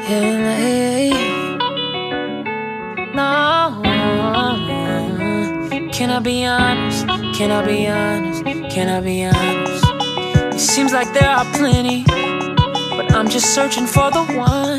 Yeah, no. Can I be honest? Can I be honest? Can I be honest? It seems like there are plenty, but I'm just searching for the one.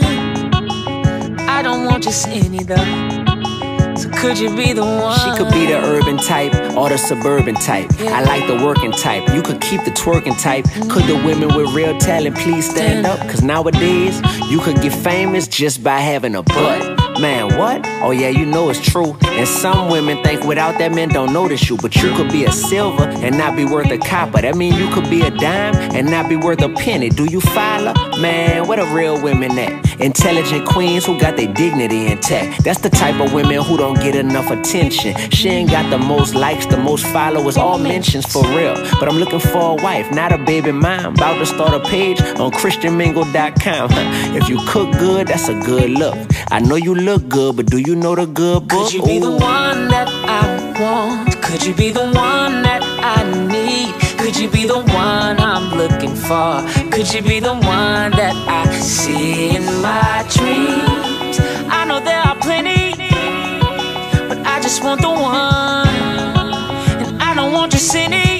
I don't want just any though. So could you be the one? She could be the urban type or the suburban type. I like the working type. You could keep the twerking type. Could the women with real talent please stand up? Cause nowadays, you could get famous just by having a butt. Man, what? Oh yeah, you know it's true. And some women think without that men don't notice you. But you could be a silver and not be worth a copper. That mean you could be a dime and not be worth a penny. Do you follow? Man, where the real women at? Intelligent queens who got their dignity intact. That's the type of women who don't get enough attention. She ain't got the most likes, the most followers, all mentions for real. But I'm looking for a wife, not a baby mom. About to start a page on christianmingle.com. If you cook good, that's a good look. I know you look good, but do you know the good book? Could you be the one that I want? Could you be the one that I need? Could you be the one I'm looking for? Could you be the one that I see in my dreams? I know there are plenty, but I just want the one. And I don't want just any.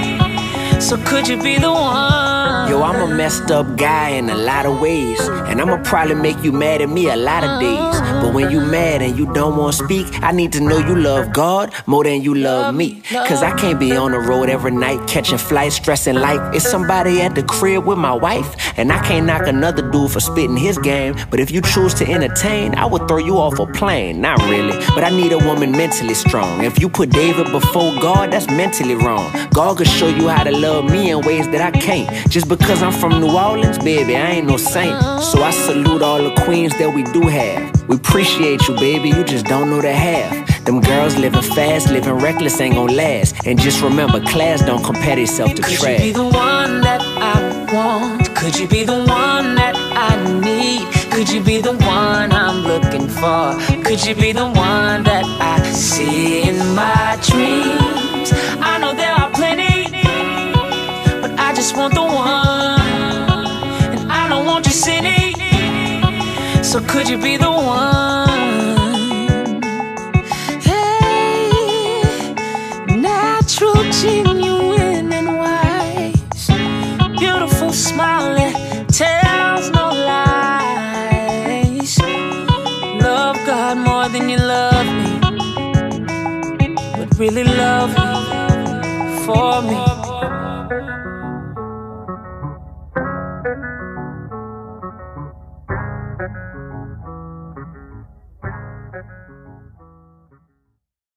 So could you be the one? Yo, I'm a messed up guy in a lot of ways, and I'ma probably make you mad at me a lot of days. But when you mad and you don't want to speak, I need to know you love God more than you love me. Cause I can't be on the road every night catching flights, stressing life. It's somebody at the crib with my wife, and I can't knock another dude for spitting his game. But if you choose to entertain, I would throw you off a plane. Not really, but I need a woman mentally strong. If you put David before God, that's mentally wrong. God could show you how to love me in ways that I can't. Just because I'm from New Orleans, baby, I ain't no saint. So I salute all the queens that we do have. We appreciate you, baby, you just don't know the half. Them girls living fast, living reckless ain't gon' last. And just remember, class don't compare itself to trash. Could you be the one that I want? Could you be the one that I need? Could you be the one I'm looking for? Could you be the one that I see in my dreams? I know there are plenty, but I just want the one. And I don't want just any. So could you be the one? Hey, natural, genuine, and wise. Beautiful, smiling, tells no lies. Love God more than you love me, but really love me for me.